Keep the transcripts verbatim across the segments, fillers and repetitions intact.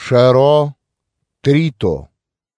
Шеро трито.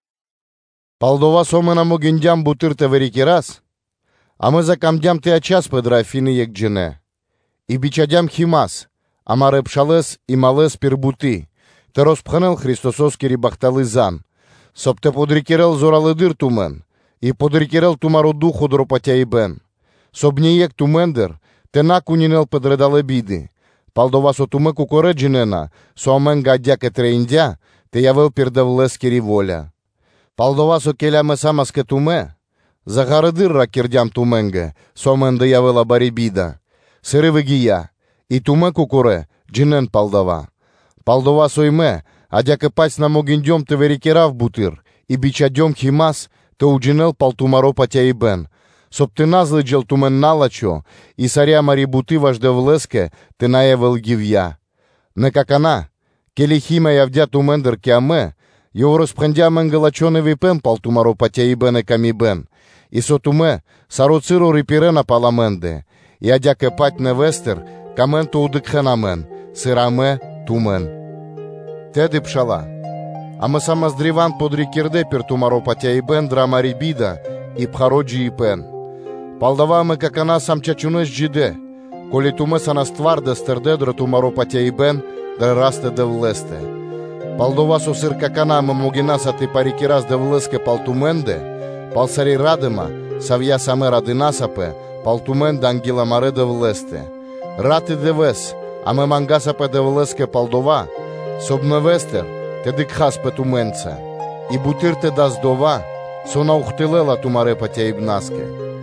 Палдова сомена могиндям бутырте верики раз, а мы закамдям ты ачас педра фины екджене. И бичадям химас, а маре пшалес и малес пирбути, те розпханел Христосовский рибахталы зан, соб те подрикерел зоралыдыр тумен, и подрикерел тумару духу дропатя и бен. Соб не ек тумендер, те накунинел педредале биди. Палдова со туме кукореджинена, со амен гадя кетре индя, те явел пирдевлески риволя. Палдова со келяме самаске туме, загаредыр ракердям туменге, со амен де явела барибида. Сырывы гия, и туме кукуре, джинен палдова. Палдова со име, адяке паць на могиндем те верикерав бутыр, и бичадем химас, те уджинел палтумаро патя и бен. Соб ти назлиджел тумен налачо, и саря марибути важде влеске, ти наевел гивя. Не как она, кели химе явдя тумендер киаме, его распхандя менгалачоне випен пал тумаро патя и бен и ками бен, и со туме сароциру рипирена паламенде, и адяке пать невестер, каменто удыкхенамен, сыраме тумен. Теди пшала, а мы сама сдриван подрикерде пир тумаро патя и бен драма рибида, и пхароджи и пен. Палдава ме как она сам чачунеш джиде, коли туме са нас тварде стерде дра тумаро патя и бен, дра расте де влесте. Палдова со сир как она ме могина са ти парики раз де влеске пал туменде, пал сари радема, савя саме радинасапе, пал туменде ангила маре де влесте. Рати де вес, а ме мангасапе де влеске палдова, соб ме вестер, те дикхас пе туменце, и бутирте даз дова, со наухтилела тумаре патя и бнаске.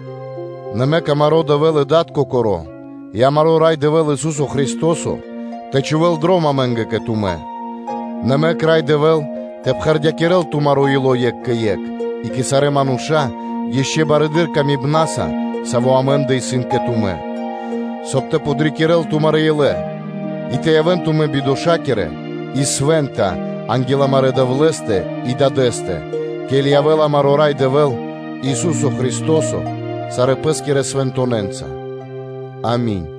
Неме камаро девели датко коро, я маро рай девел Исусу Христосу, те чувел дрома менге ке туме. Неме край девел, те пхардякерел тумаро ило ек ке ек, и кисаре мануша, еще баредир ками бнаса, саво аменде и сын ке туме. Соб те подрикерел тумаре иле, и те явен туме бидошакере, и свента, ангела маре девлесте и дадесте, кели явела маро рай девел Исусу Христосу, саре пъскире свентоненца. Аминь.